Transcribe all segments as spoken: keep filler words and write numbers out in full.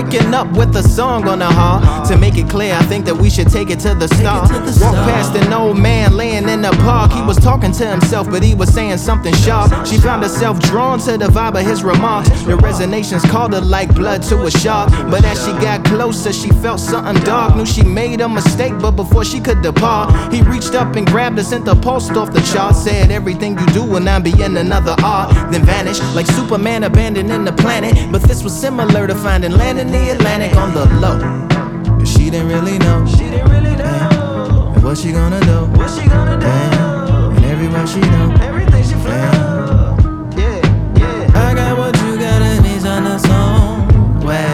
waking up with a song on her heart. To make it clear, I think that we should take it to the start. Walk past an old man laying in the park. He was talking to himself, but he was saying something sharp. She found herself drawn to the vibe of his remarks. The resonations called her like blood to a shark. But as she got closer, she felt something dark. Knew she made a mistake, but before she could depart, he reached up and grabbed her, sent her pulse off the chart. Said everything you do will now be in another art. Then vanished like Superman abandoning the planet. But this was similar to finding land in the Atlantic on the low. Cause she didn't really know. She didn't really know. And what she gonna do? What she gonna do? And, and everywhere she know. Everything she feel. Yeah, yeah. I got what you got and he's on the song way.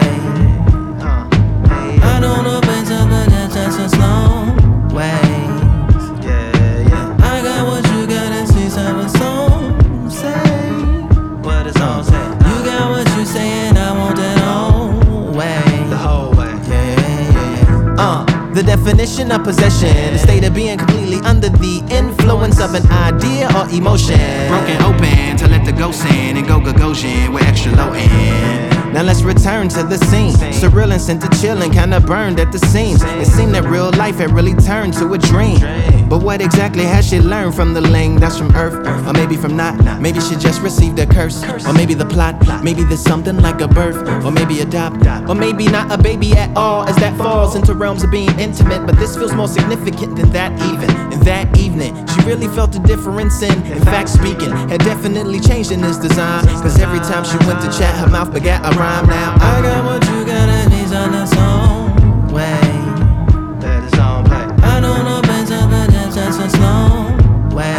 I don't know better, but that's just a slow way. Yeah, yeah. I got what you got and she's on the song say. What the song say? You got what you say and I want that whole way. The whole way. Yeah, yeah, yeah. Uh. The definition of possession, the state of being completely under the influence of an idea or emotion. Broken open to let the ghost in and go Gagosian with extra low end. Now let's return to the scene. Surreal and sent to chillin', kinda burned at the seams. It seemed that real life had really turned to a dream. But what exactly has she learned from the ling that's from Earth? Or maybe from not. Maybe she just received a curse. Or maybe the plot. Maybe there's something like a birth. Or maybe adopt. Or maybe not a baby at all, as that falls into realms of being intimate. But this feels more significant than that even. And that evening, she really felt the difference in, in fact speaking, had definitely changed in this design. Cause every time she went to chat, her mouth begat a rhyme. Now I got what you got and he's on the song way. Let the song play. I don't know better, but that's just a slow way.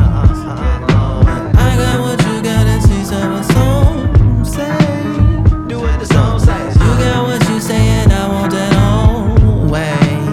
I got what you got and she's on the song say. Do what the song says. You got what you say and I want that whole way.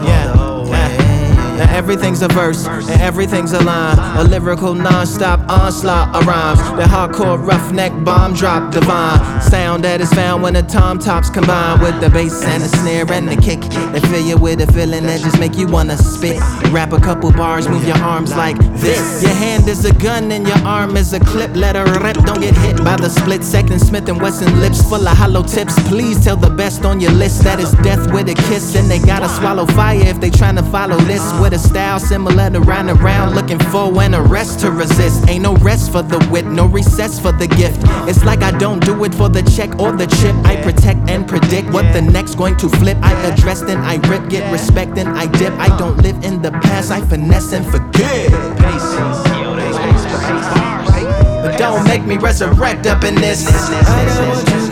Now everything's a verse, and everything's a line. A lyrical non-stop onslaught of rhymes. The hardcore roughneck bomb drop divine. Sound that is found when the tom tops combine with the bass and the snare and the kick. They fill you with a feeling that just make you wanna spit. Rap a couple bars, move your arms like this. Your hand is a gun and your arm is a clip. Let her rip, don't get hit by the split second. Smith and Wesson lips full of hollow tips. Please tell the best on your list that is death with a kiss. And they gotta swallow fire if they tryna follow this. With a style similar to round around, looking for an arrest to resist. Ain't no rest for the wit, no recess for the gift. It's like I don't do it for the check or the chip. I protect and predict what the next going to flip. I address then I rip, get respect then I dip. I don't live in the past, I finesse and forget. But don't make me resurrect up in this. I got what you